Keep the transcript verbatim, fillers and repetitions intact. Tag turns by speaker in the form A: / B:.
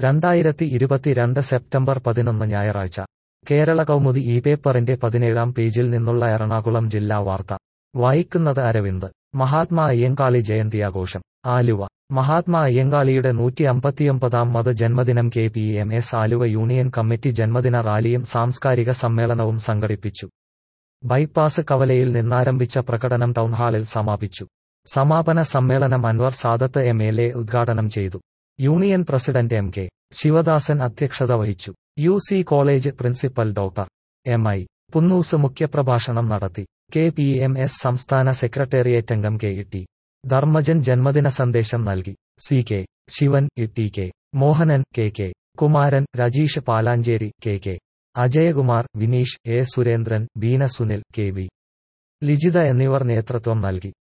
A: രണ്ടായിരത്തി ഇരുപത്തിരണ്ട് സെപ്റ്റംബർ പതിനൊന്ന് ഞായറാഴ്ച കേരള കൗമുദി ഈ പേപ്പറിന്റെ പതിനേഴാം പേജിൽ നിന്നുള്ള എറണാകുളം ജില്ലാ വാർത്ത വായിക്കുന്നത് അരവിന്ദ്. മഹാത്മാ അയ്യങ്കാളി ജയന്തിയാഘോഷം ആലുവ. മഹാത്മാ അയ്യങ്കാളിയുടെ നൂറ്റി അമ്പത്തിയൊമ്പതാം മത് ജന്മദിനം K P M S Aluva union committee ജന്മദിന റാലിയും സാംസ്കാരിക സമ്മേളനവും സംഘടിപ്പിച്ചു. ബൈപ്പാസ് കവലയിൽ നിന്നാരംഭിച്ച പ്രകടനം ടൗൺഹാളിൽ സമാപിച്ചു. സമാപന സമ്മേളനം Anwar Sadath M L A ഉദ്ഘാടനം ചെയ്തു. Union president M K Sivadasan അധ്യക്ഷത വഹിച്ചു. U C college principal doctor M I Punnoose മുഖ്യപ്രഭാഷണം നടത്തി. കെ പി എം എസ് സംസ്ഥാന സെക്രട്ടേറിയറ്റ് അംഗം കെ ഇ ടി ധർമ്മജൻ ജന്മദിന സന്ദേശം നൽകി. C K Sivan, E T K Mohanan, K K Kumaran, Rajeesh Palanchery, K K Ajayakumar, Vineesh, A Surendran, Beena Sunil, K V Lijitha എന്നിവർ നേതൃത്വം നൽകി.